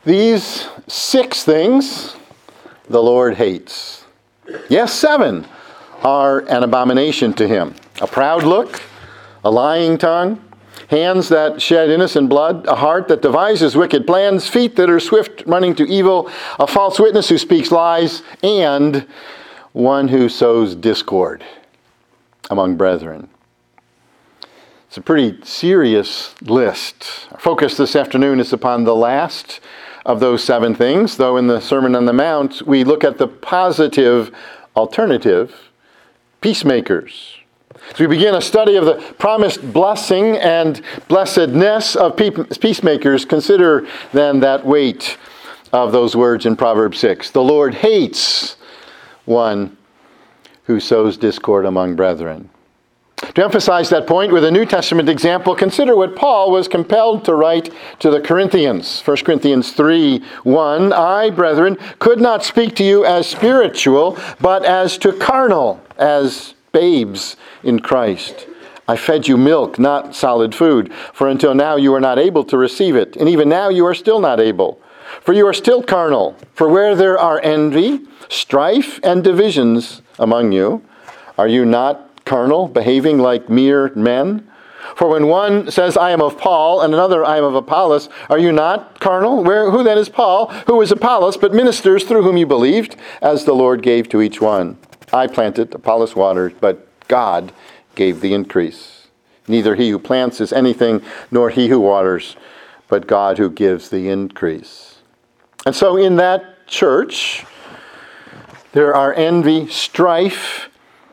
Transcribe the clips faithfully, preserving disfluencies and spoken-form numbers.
These six things the Lord hates. Yes, seven are an abomination to him. A proud look, a lying tongue, hands that shed innocent blood, a heart that devises wicked plans, feet that are swift running to evil, a false witness who speaks lies, and one who sows discord among brethren. It's a pretty serious list. Our focus this afternoon is upon the last of those seven things, though in the Sermon on the Mount we look at the positive alternative, peacemakers. As we begin a study of the promised blessing and blessedness of peacemakers, consider then that weight of those words in Proverbs six. The Lord hates one who sows discord among brethren. To emphasize that point with a New Testament example, consider what Paul was compelled to write to the Corinthians. First Corinthians three one, I, brethren, could not speak to you as spiritual, but as to carnal, as babes in Christ. I fed you milk, not solid food, for until now you are not able to receive it, and even now you are still not able. For you are still carnal. For where there are envy, strife, and divisions among you, are you not carnal, behaving like mere men? For when one says, I am of Paul, and another, I am of Apollos, are you not carnal? Where, who then is Paul? Who is Apollos, but ministers through whom you believed, as the Lord gave to each one? I planted, Apollos watered, but God gave the increase. Neither he who plants is anything, nor he who waters, but God who gives the increase. And so in that church, there are envy, strife,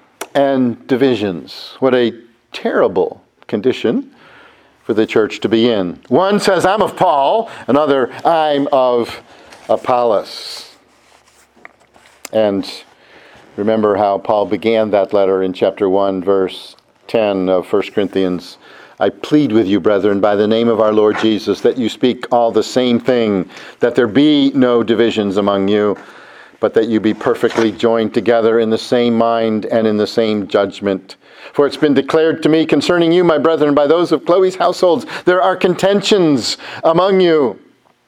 and divisions. What a terrible condition for the church to be in. One says, I'm of Paul. Another, I'm of Apollos. And remember how Paul began that letter in chapter one, verse ten of First Corinthians. I plead with you, brethren, by the name of our Lord Jesus, that you speak all the same thing, that there be no divisions among you, but that you be perfectly joined together in the same mind and in the same judgment. For it's been declared to me concerning you, my brethren, by those of Chloe's households, there are contentions among you.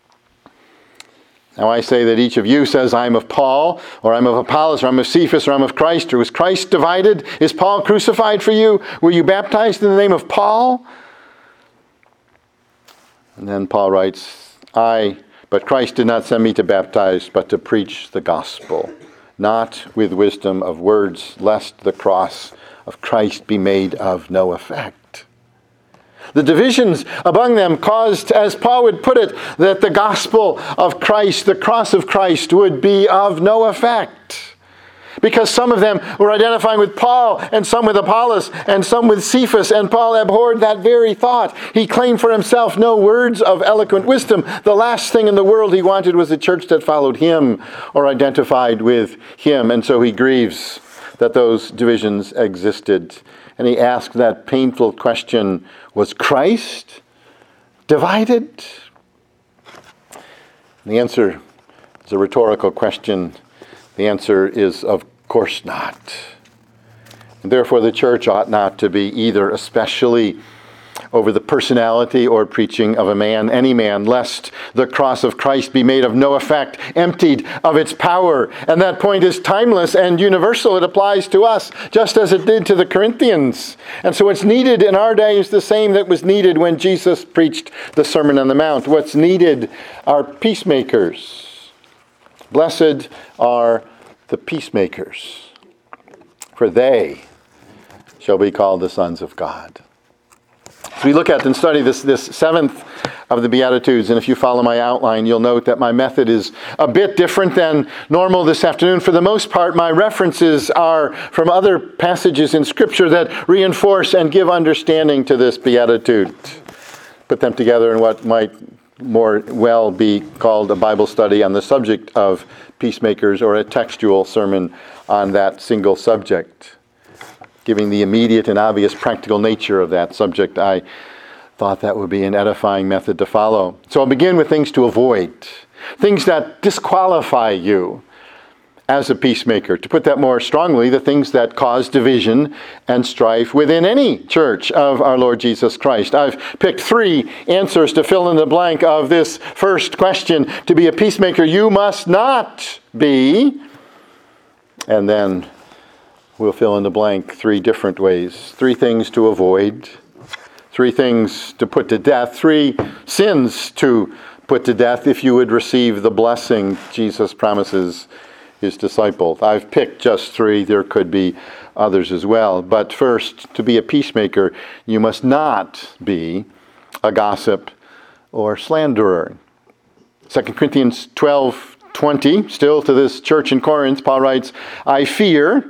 Now I say that each of you says, I am of Paul, or I'm of Apollos, or I'm of Cephas, or I'm of Christ, or was Christ divided? Is Paul crucified for you? Were you baptized in the name of Paul? And then Paul writes, I, but Christ did not send me to baptize, but to preach the gospel, not with wisdom of words, lest the cross of Christ be made of no effect. The divisions among them caused, as Paul would put it, that the gospel of Christ, the cross of Christ, would be of no effect. Because some of them were identifying with Paul, and some with Apollos, and some with Cephas, and Paul abhorred that very thought. He claimed for himself no words of eloquent wisdom. The last thing in the world he wanted was a church that followed him or identified with him, and so he grieves that those divisions existed. And he asked that painful question, was Christ divided? And the answer is a rhetorical question. The answer is, of course not. And therefore, the church ought not to be either especially over the personality or preaching of a man, any man, lest the cross of Christ be made of no effect, emptied of its power. And that point is timeless and universal. It applies to us, just as it did to the Corinthians. And so what's needed in our day is the same that was needed when Jesus preached the Sermon on the Mount. What's needed are peacemakers. Blessed are the peacemakers, for they shall be called the sons of God. As we look at and study this, this seventh of the Beatitudes, and if you follow my outline, you'll note that my method is a bit different than normal this afternoon. For the most part, my references are from other passages in Scripture that reinforce and give understanding to this Beatitude. Put them together in what might more well be called a Bible study on the subject of peacemakers, or a textual sermon on that single subject. Giving the immediate and obvious practical nature of that subject, I thought that would be an edifying method to follow. So I'll begin with things to avoid, things that disqualify you as a peacemaker. To put that more strongly, the things that cause division and strife within any church of our Lord Jesus Christ. I've picked three answers to fill in the blank of this first question. To be a peacemaker, you must not be. And then we'll fill in the blank three different ways. Three things to avoid. Three things to put to death. Three sins to put to death if you would receive the blessing Jesus promises his disciples. I've picked just three. There could be others as well. But first, to be a peacemaker, you must not be a gossip or slanderer. Second Corinthians twelve twenty, still to this church in Corinth, Paul writes, I fear,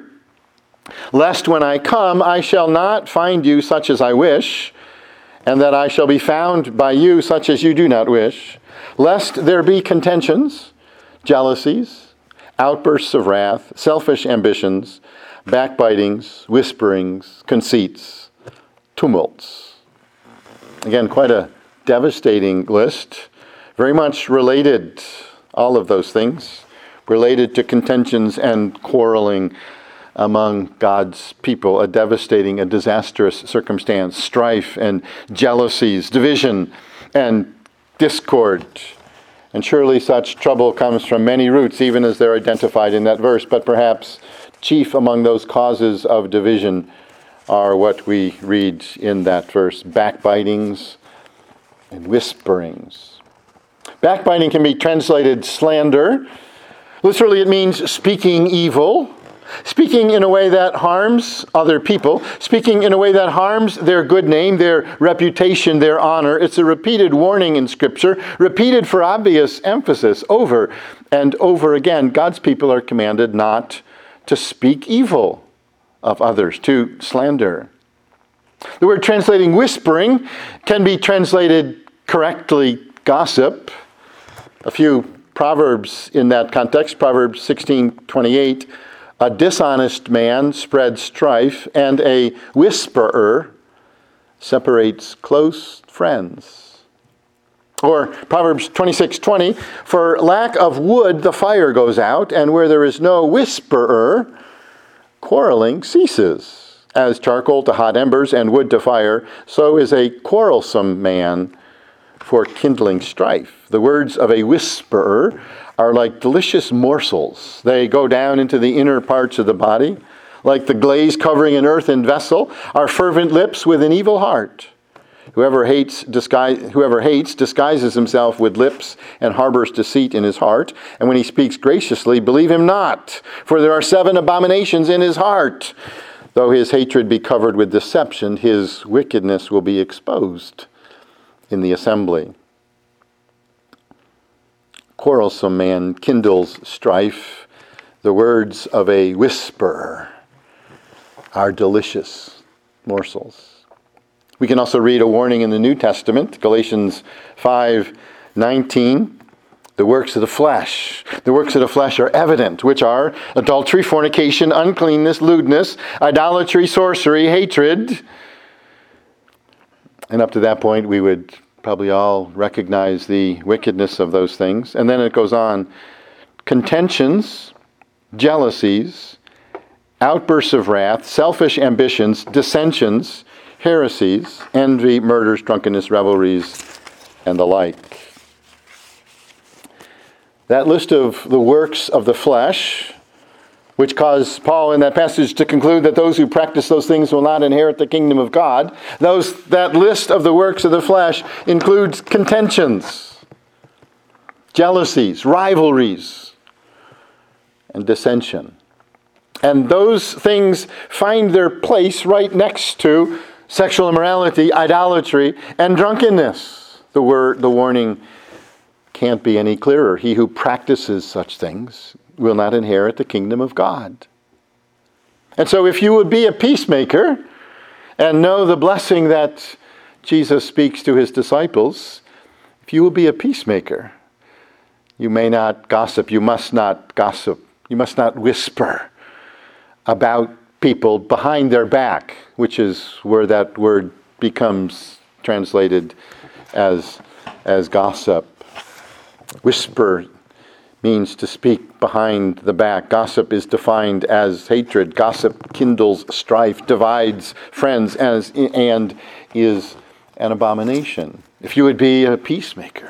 lest when I come I shall not find you such as I wish, and that I shall be found by you such as you do not wish, lest there be contentions, jealousies, outbursts of wrath, selfish ambitions, backbitings, whisperings, conceits, tumults. Again, quite a devastating list, very much related, all of those things, related to contentions and quarreling among God's people, a devastating, a disastrous circumstance, strife and jealousies, division and discord. And surely such trouble comes from many roots, even as they're identified in that verse. But perhaps chief among those causes of division are what we read in that verse, backbitings and whisperings. Backbiting can be translated slander. Literally, it means speaking evil, speaking in a way that harms other people, speaking in a way that harms their good name, their reputation, their honor. It's a repeated warning in Scripture, repeated for obvious emphasis over and over again. God's people are commanded not to speak evil of others, to slander. The word translating whispering can be translated correctly gossip. A few proverbs in that context. Proverbs sixteen twenty-eight. A dishonest man spreads strife, and a whisperer separates close friends. Or Proverbs twenty-six twenty. For lack of wood the fire goes out, and where there is no whisperer, quarreling ceases. As charcoal to hot embers and wood to fire, so is a quarrelsome man for kindling strife. The words of a whisperer are like delicious morsels. They go down into the inner parts of the body, like the glaze covering an earthen vessel, are fervent lips with an evil heart. Whoever hates, disguise, whoever hates disguises himself with lips and harbors deceit in his heart. And when he speaks graciously, believe him not, for there are seven abominations in his heart. Though his hatred be covered with deception, his wickedness will be exposed in the assembly. Quarrelsome man kindles strife. The words of a whisperer are delicious morsels. We can also read a warning in the New Testament, Galatians five nineteen. The works of the flesh. The works of the flesh are evident, which are adultery, fornication, uncleanness, lewdness, idolatry, sorcery, hatred. And up to that point, we would probably all recognize the wickedness of those things. And then it goes on. Contentions, jealousies, outbursts of wrath, selfish ambitions, dissensions, heresies, envy, murders, drunkenness, revelries, and the like. That list of the works of the flesh, which caused Paul in that passage to conclude that those who practice those things will not inherit the kingdom of God. Those, that list of the works of the flesh includes contentions, jealousies, rivalries, and dissension. And those things find their place right next to sexual immorality, idolatry, and drunkenness. The word, the warning can't be any clearer. He who practices such things will not inherit the kingdom of God. And so if you would be a peacemaker and know the blessing that Jesus speaks to his disciples, if you will be a peacemaker, you may not gossip. You must not gossip. You must not whisper about people behind their back, which is where that word becomes translated as, as gossip. Whisper means to speak behind the back. Gossip is defined as hatred. Gossip kindles strife, divides friends, as, and is an abomination. If you would be a peacemaker,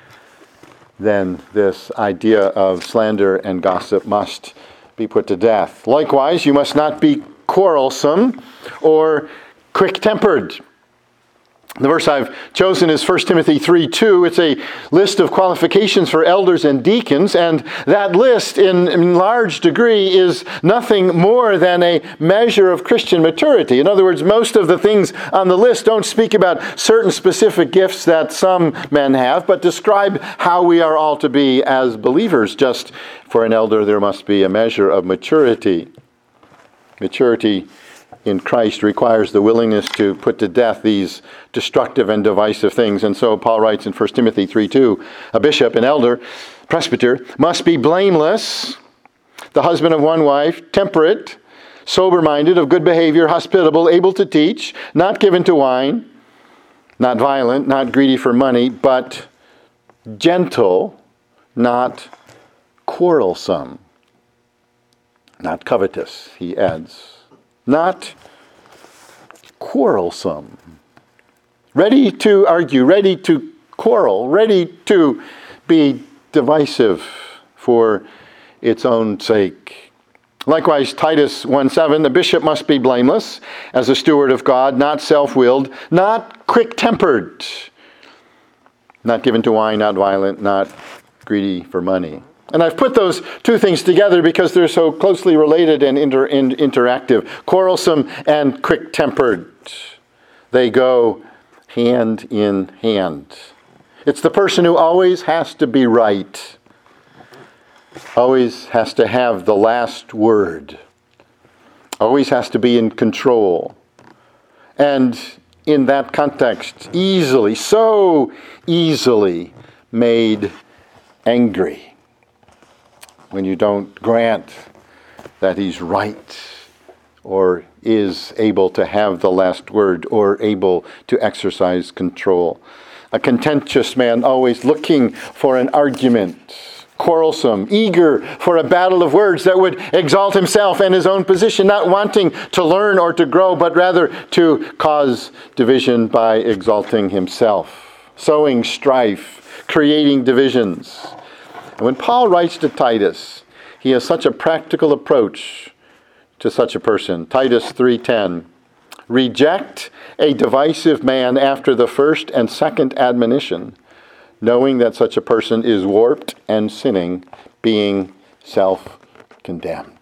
then this idea of slander and gossip must be put to death. Likewise, you must not be quarrelsome or quick-tempered. The verse I've chosen is First Timothy three two. It's a list of qualifications for elders and deacons, and that list in, in large degree is nothing more than a measure of Christian maturity. In other words, most of the things on the list don't speak about certain specific gifts that some men have, but describe how we are all to be as believers. Just for an elder, there must be a measure of maturity. Maturity in Christ requires the willingness to put to death these destructive and divisive things. And so Paul writes in First Timothy three two, a bishop, an elder, presbyter, must be blameless, the husband of one wife, temperate, sober-minded, of good behavior, hospitable, able to teach, not given to wine, not violent, not greedy for money, but gentle, not quarrelsome, not covetous, he adds. Not quarrelsome. Ready to argue, ready to quarrel, ready to be divisive for its own sake. Likewise, Titus one seven, the bishop must be blameless as a steward of God, not self-willed, not quick-tempered, not given to wine, not violent, not greedy for money. And I've put those two things together because they're so closely related and inter- in- interactive. Quarrelsome and quick-tempered. They go hand in hand. It's the person who always has to be right. Always has to have the last word. Always has to be in control. And in that context, easily, so easily made angry when you don't grant that he's right or is able to have the last word or able to exercise control. A contentious man, always looking for an argument, quarrelsome, eager for a battle of words that would exalt himself and his own position, not wanting to learn or to grow, but rather to cause division by exalting himself, sowing strife, creating divisions. And when Paul writes to Titus, he has such a practical approach to such a person. Titus three ten, reject a divisive man after the first and second admonition, knowing that such a person is warped and sinning, being self-condemned.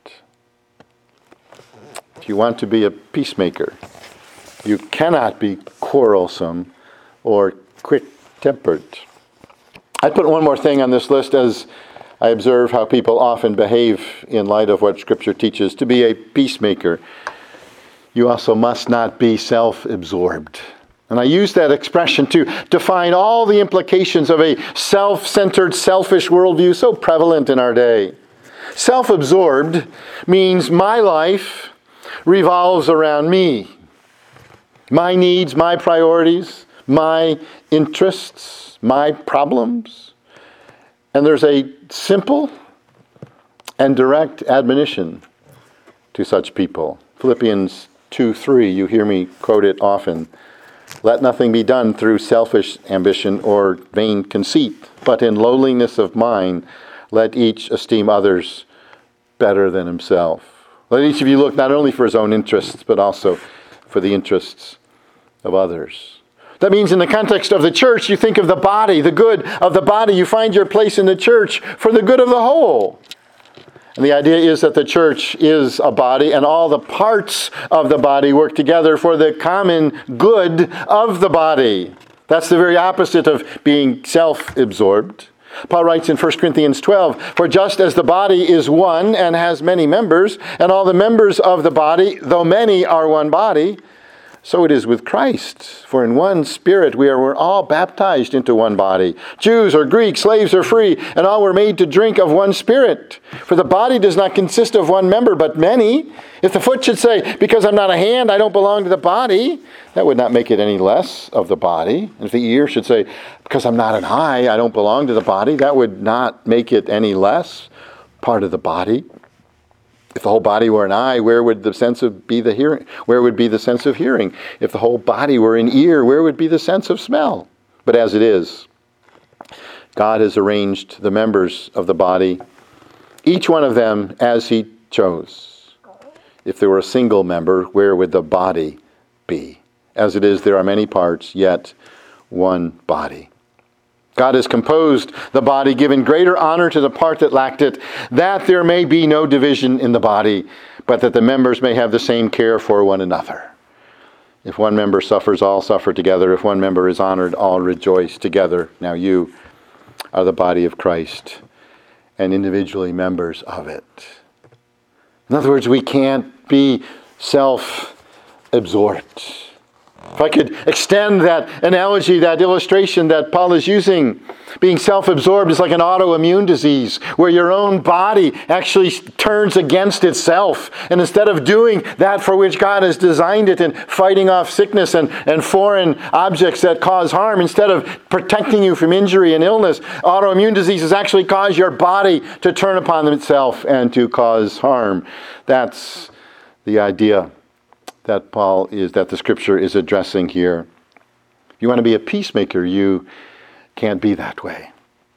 If you want to be a peacemaker, you cannot be quarrelsome or quick-tempered. I put one more thing on this list as I observe how people often behave in light of what Scripture teaches. To be a peacemaker, you also must not be self-absorbed. And I use that expression to define all the implications of a self-centered, selfish worldview so prevalent in our day. Self-absorbed means my life revolves around me. My needs, my priorities, my interests, my problems. And there's a simple and direct admonition to such people. Philippians two three, you hear me quote it often. Let nothing be done through selfish ambition or vain conceit, but in lowliness of mind, let each esteem others better than himself. Let each of you look not only for his own interests, but also for the interests of others. That means in the context of the church, you think of the body, the good of the body. You find your place in the church for the good of the whole. And the idea is that the church is a body, and all the parts of the body work together for the common good of the body. That's the very opposite of being self-absorbed. Paul writes in First Corinthians twelve, for just as the body is one and has many members, and all the members of the body, though many, are one body, So it is with Christ. For in one Spirit we are we're all baptized into one body. Jews or Greeks, slaves or free, and all were made to drink of one Spirit. For the body does not consist of one member, but many. If the foot should say, because I'm not a hand, I don't belong to the body, that would not make it any less of the body. And if the ear should say, because I'm not an eye, I don't belong to the body, that would not make it any less part of the body. If the whole body were an eye, where would the sense of be the hearing? Where would be the sense of hearing? If the whole body were an ear, where would be the sense of smell? But as it is, God has arranged the members of the body, each one of them as He chose. If there were a single member, where would the body be? As it is, there are many parts, yet one body. God has composed the body, given greater honor to the part that lacked it, that there may be no division in the body, but that the members may have the same care for one another. If one member suffers, all suffer together. If one member is honored, all rejoice together. Now you are the body of Christ, and individually members of it. In other words, we can't be self-absorbed. If I could extend that analogy, that illustration that Paul is using, being self-absorbed is like an autoimmune disease where your own body actually turns against itself. And instead of doing that for which God has designed it and fighting off sickness and, and foreign objects that cause harm, instead of protecting you from injury and illness, autoimmune diseases actually cause your body to turn upon itself and to cause harm. That's the idea that Paul is, that the Scripture is addressing here. If you want to be a peacemaker, you can't be that way.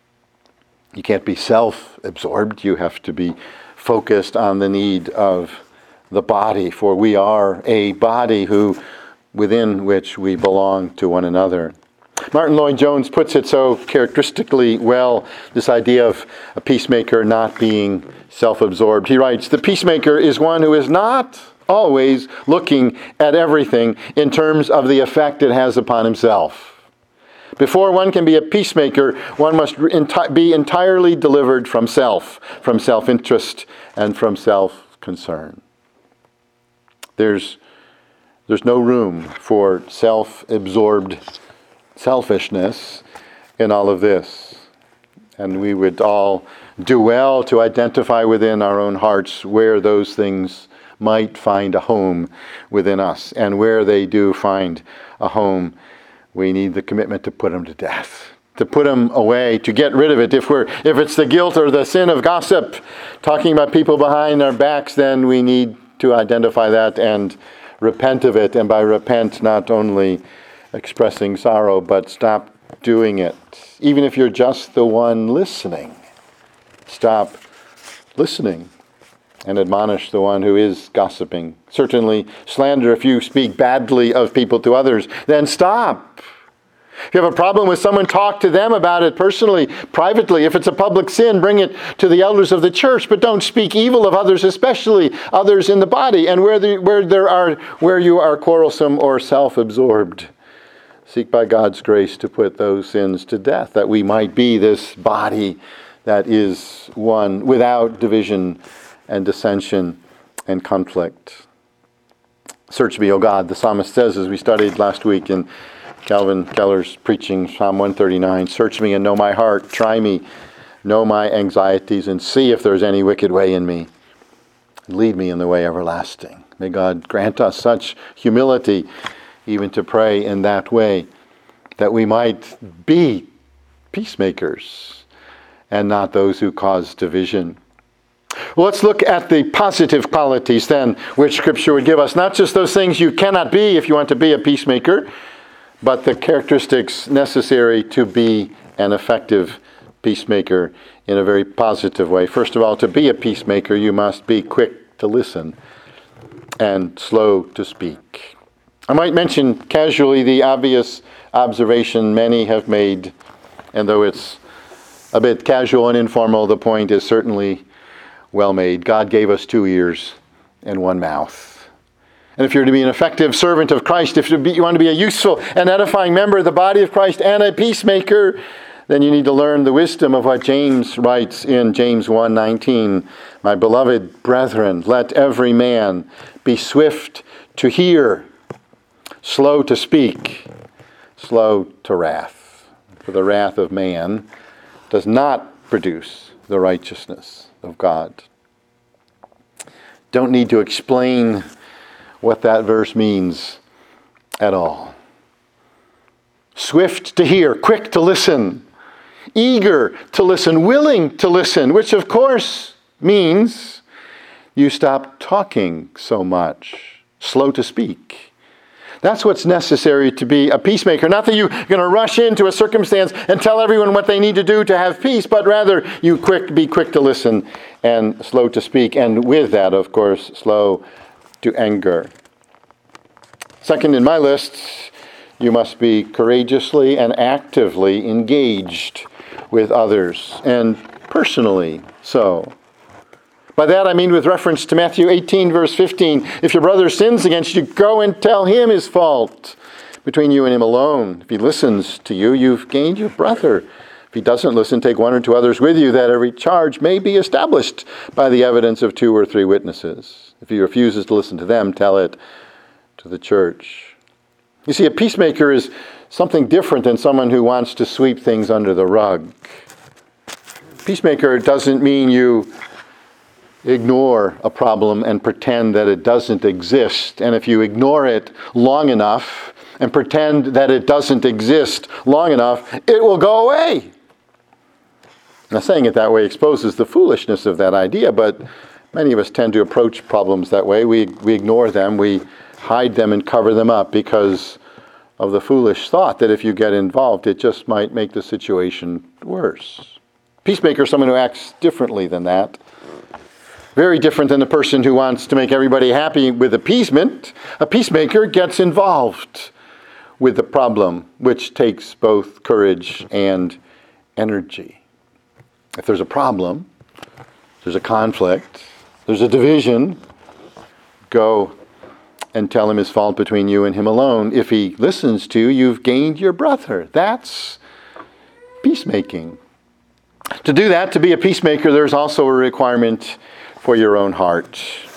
You can't be self-absorbed. You have to be focused on the need of the body, for we are a body who, within which we belong to one another. Martin Lloyd-Jones puts it so characteristically well, this idea of a peacemaker not being self-absorbed. He writes, "The peacemaker is one who is not always looking at everything in terms of the effect it has upon himself. Before one can be a peacemaker, one must enti- be entirely delivered from self, from self-interest, and from self-concern." There's, there's no room for self-absorbed selfishness in all of this. And we would all do well to identify within our own hearts where those things might find a home within us. And where they do find a home, we need the commitment to put them to death, to put them away, to get rid of it. If we're if it's the guilt or the sin of gossip, talking about people behind our backs, then we need to identify that and repent of it. And by repent, not only expressing sorrow, but stop doing it. Even if you're just the one listening, stop listening and admonish the one who is gossiping. Certainly slander if you speak badly of people to others, then stop. If you have a problem with someone, talk to them about it personally, privately. If it's a public sin, bring it to the elders of the church, but don't speak evil of others, especially others in the body. And where, the, where, there are, where you are quarrelsome or self-absorbed, seek by God's grace to put those sins to death, that we might be this body that is one without division and dissension and conflict. Search me, O God, the psalmist says, as we studied last week in Calvin Keller's preaching, Psalm one thirty-nine, "Search me and know my heart, try me, know my anxieties, and see if there's any wicked way in me. Lead me in the way everlasting." May God grant us such humility, even to pray in that way, that we might be peacemakers and not those who cause division. Well, let's look at the positive qualities then, which Scripture would give us. Not just those things you cannot be if you want to be a peacemaker, but the characteristics necessary to be an effective peacemaker in a very positive way. First of all, to be a peacemaker, you must be quick to listen and slow to speak. I might mention casually the obvious observation many have made, and though it's a bit casual and informal, the point is certainly well made. God gave us two ears and one mouth. And if you're to be an effective servant of Christ, if you want to be a useful and edifying member of the body of Christ and a peacemaker, then you need to learn the wisdom of what James writes in James one nineteen. "My beloved brethren, let every man be swift to hear, slow to speak, slow to wrath. For the wrath of man does not produce the righteousness of God. Don't need to explain what that verse means at all. Swift to hear, quick to listen, eager to listen, willing to listen, which of course means you stop talking so much, slow to speak. That's what's necessary to be a peacemaker. Not that you're going to rush into a circumstance and tell everyone what they need to do to have peace, but rather you quick, be quick to listen and slow to speak. And with that, of course, slow to anger. Second in my list, you must be courageously and actively engaged with others, and personally so. By that I mean with reference to Matthew eighteen, verse fifteen. If your brother sins against you, go and tell him his fault between you and him alone. If he listens to you, you've gained your brother. If he doesn't listen, take one or two others with you, that every charge may be established by the evidence of two or three witnesses. If he refuses to listen to them, tell it to the church. You see, a peacemaker is something different than someone who wants to sweep things under the rug. Peacemaker doesn't mean you ignore a problem and pretend that it doesn't exist. And if you ignore it long enough and pretend that it doesn't exist long enough, it will go away. Now, saying it that way exposes the foolishness of that idea, but many of us tend to approach problems that way. We, we ignore them, we hide them and cover them up because of the foolish thought that if you get involved, it just might make the situation worse. Peacemaker is someone who acts differently than that. Very different than the person who wants to make everybody happy with appeasement. A peacemaker gets involved with the problem, which takes both courage and energy. If there's a problem, there's a conflict, there's a division, go and tell him his fault between you and him alone. If he listens to you, you've gained your brother. That's peacemaking. To do that, to be a peacemaker, there's also a requirement for your own heart.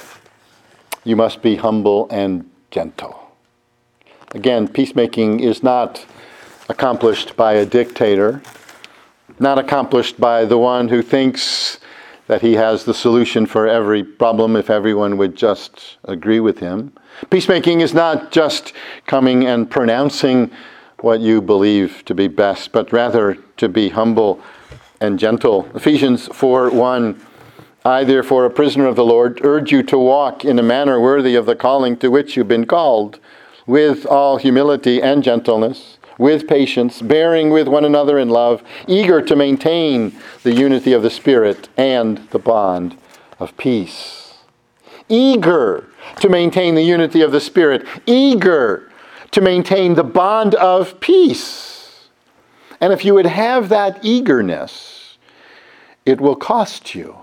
You must be humble and gentle. Again, peacemaking is not accomplished by a dictator, not accomplished by the one who thinks that he has the solution for every problem if everyone would just agree with him. Peacemaking is not just coming and pronouncing what you believe to be best, but rather to be humble and gentle. Ephesians four one, I, therefore, a prisoner of the Lord, urge you to walk in a manner worthy of the calling to which you've been called, with all humility and gentleness, with patience, bearing with one another in love, eager to maintain the unity of the Spirit and the bond of peace. Eager to maintain the unity of the Spirit, eager to maintain the bond of peace. And if you would have that eagerness, it will cost you,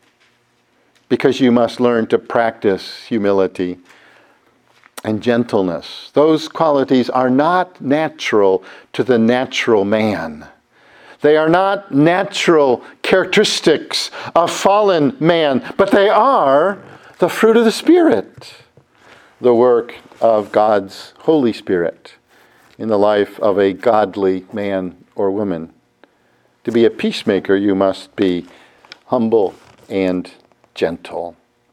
because you must learn to practice humility and gentleness. Those qualities are not natural to the natural man. They are not natural characteristics of fallen man, but they are the fruit of the Spirit, the work of God's Holy Spirit in the life of a godly man or woman. To be a peacemaker, you must be humble and gentle.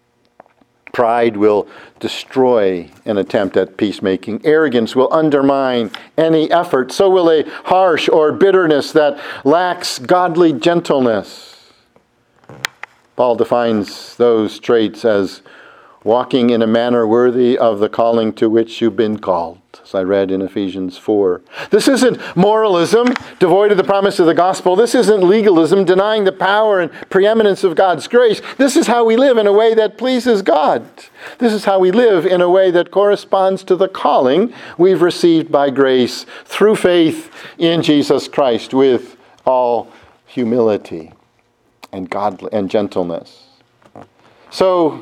Pride will destroy an attempt at peacemaking. Arrogance will undermine any effort. So will a harsh or bitterness that lacks godly gentleness. Paul defines those traits as walking in a manner worthy of the calling to which you've been called, as I read in Ephesians four. This isn't moralism devoid of the promise of the gospel. This isn't legalism denying the power and preeminence of God's grace. This is how we live in a way that pleases God. This is how we live in a way that corresponds to the calling we've received by grace through faith in Jesus Christ, with all humility and godly and gentleness. So,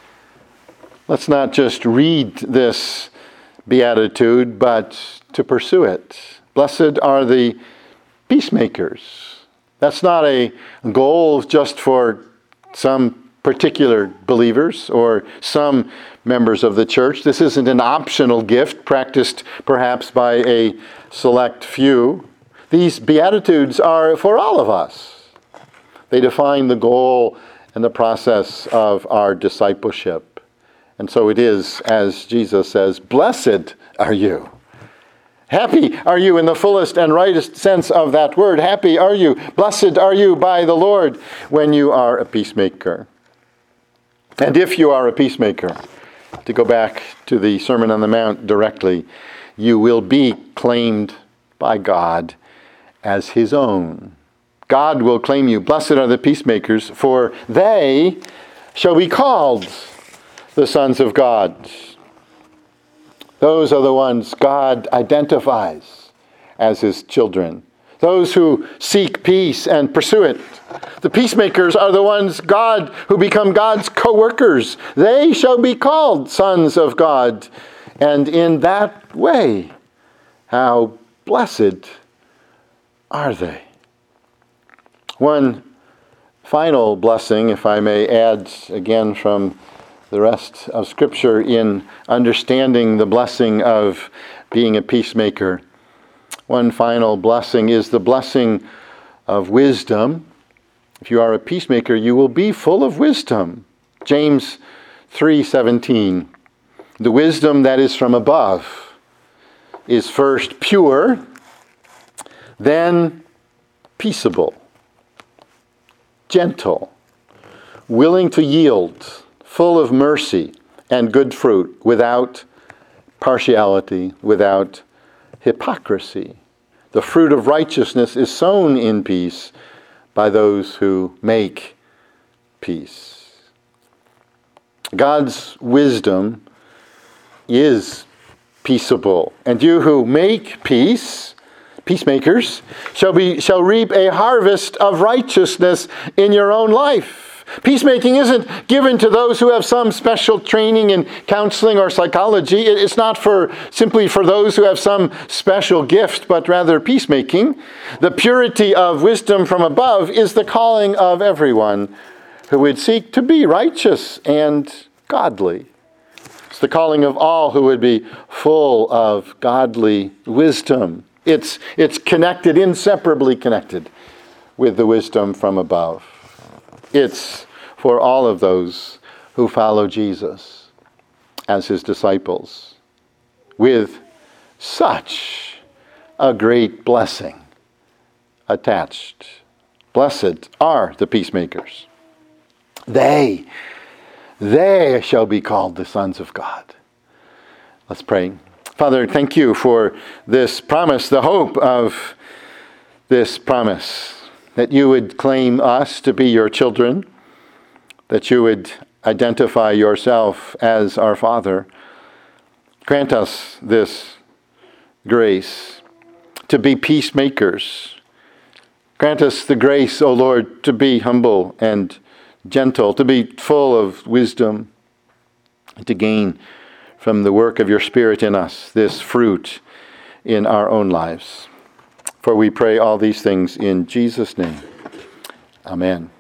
let's not just read this beatitude, but to pursue it. Blessed are the peacemakers. That's not a goal just for some particular believers or some members of the church. This isn't an optional gift practiced perhaps by a select few. These Beatitudes are for all of us. They define the goal and the process of our discipleship. And so it is, as Jesus says, blessed are you. Happy are you in the fullest and rightest sense of that word. Happy are you, blessed are you by the Lord when you are a peacemaker. And if you are a peacemaker, to go back to the Sermon on the Mount directly, you will be claimed by God as his own. God will claim you. Blessed are the peacemakers, for they shall be called the sons of God. Those are the ones God identifies as his children. Those who seek peace and pursue it. The peacemakers are the ones God who become God's co-workers. They shall be called sons of God. And in that way, how blessed are they? One final blessing, if I may add again from the rest of Scripture in understanding the blessing of being a peacemaker. One final blessing is the blessing of wisdom. If you are a peacemaker, you will be full of wisdom. James three seventeen. The wisdom that is from above is first pure, then peaceable, gentle, willing to yield, full of mercy and good fruit, without partiality, without hypocrisy. The fruit of righteousness is sown in peace by those who make peace. God's wisdom is peaceable, and you who make peace, peacemakers, shall be shall reap a harvest of righteousness in your own life. Peacemaking isn't given to those who have some special training in counseling or psychology. It's not for simply for those who have some special gift, but rather peacemaking. The purity of wisdom from above is the calling of everyone who would seek to be righteous and godly. It's the calling of all who would be full of godly wisdom. It's, it's connected, inseparably connected with the wisdom from above. It's for all of those who follow Jesus as his disciples with such a great blessing attached. Blessed are the peacemakers. They, they shall be called the sons of God. Let's pray. Father, thank you for this promise, the hope of this promise, that you would claim us to be your children, that you would identify yourself as our Father. Grant us this grace to be peacemakers. Grant us the grace, O Lord, to be humble and gentle, to be full of wisdom, and to gain from the work of your Spirit in us this fruit in our own lives. For we pray all these things in Jesus' name. Amen.